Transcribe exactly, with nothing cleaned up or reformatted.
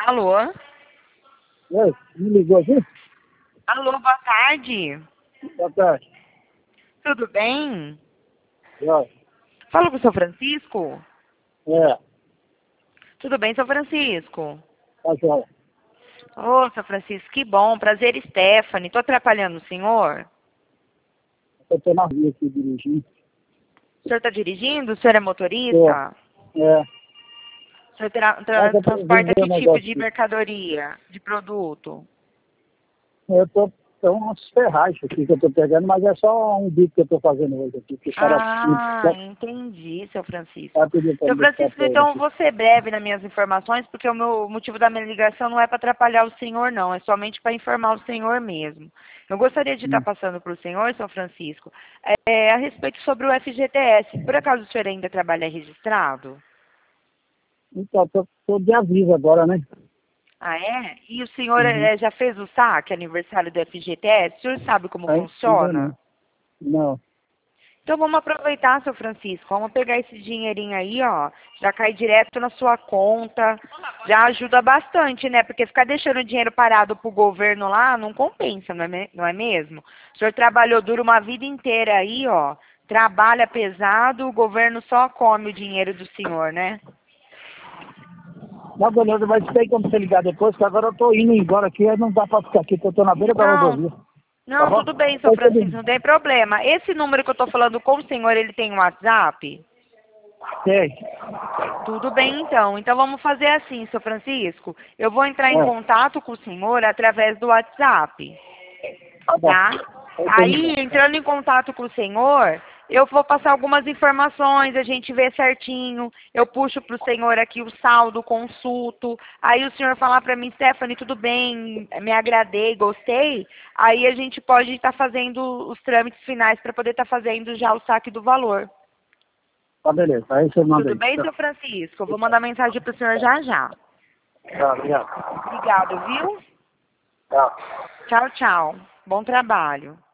Alô? Oi, me ligou aqui? Alô, boa tarde. Boa tarde. Tudo bem? Oi. Fala com o seu Francisco? É, Tudo bem, seu Francisco? tá joia. Ô, seu Francisco, que bom. Prazer, Stephanie. Tô atrapalhando o senhor? Eu tô na rua aqui dirigindo. O senhor tá dirigindo? O senhor é Tô. motorista? É, O senhor tra mas tra eu tô transporta vender um que tipo negócio de aqui. mercadoria, de produto? Eu tô, tem umas ferragens aqui que eu tô pegando, mas é só um bico que eu tô fazendo hoje aqui. Que o cara Ah, entendi, seu Francisco. tá pedindo pra Seu me deixar Francisco, pra ele então eu aqui. vou ser breve nas minhas informações, porque o meu o motivo da minha ligação não é para atrapalhar o senhor, não. É somente para informar o senhor mesmo. Eu gostaria de estar Hum. passando para o senhor, seu Francisco, é, a respeito sobre o F G T S. Por acaso o senhor ainda trabalha registrado? Então, tô, tô de aviso agora, né? Ah, é? E o senhor Uhum. é, já fez o saque, aniversário do F G T S? O senhor sabe como Aí, ainda funciona? não. Não. Então vamos aproveitar, seu Francisco. Vamos pegar esse dinheirinho aí, ó. Já cai direto na sua conta. Já ajuda bastante, né? Porque ficar deixando o dinheiro parado pro governo lá não compensa, não é, me- não é mesmo? O senhor trabalhou duro uma vida inteira aí, ó. Trabalha pesado, o governo só come o dinheiro do senhor, né? Não, beleza, mas isso aí quando você ligar depois, que agora eu tô indo embora aqui, aí não dá pra ficar aqui, porque eu tô na beira da Não, rodovia. Tá não, bom? tudo bem, seu Depois você Francisco, liga. não tem problema. Esse número que eu tô falando com o senhor, ele tem um WhatsApp? Sei. Tudo bem, então. Então vamos fazer assim, seu Francisco. Eu vou entrar em É, contato com o senhor através do WhatsApp, tá bom. tá? Aí você Aí, liga. entrando em contato com o senhor, eu vou passar algumas informações, a gente vê certinho. Eu puxo para o senhor aqui o saldo, consulto. Aí o senhor falar para mim, Stephanie, tudo bem, me agradei, gostei. Aí a gente pode estar fazendo os trâmites finais para poder estar fazendo já o saque do valor. Tá, beleza. Aí você manda Tudo aí. bem, Tá, seu Francisco? Eu vou mandar mensagem para o senhor já já. tá, obrigado. Obrigado, viu? Tá. Tchau, tchau. Bom trabalho.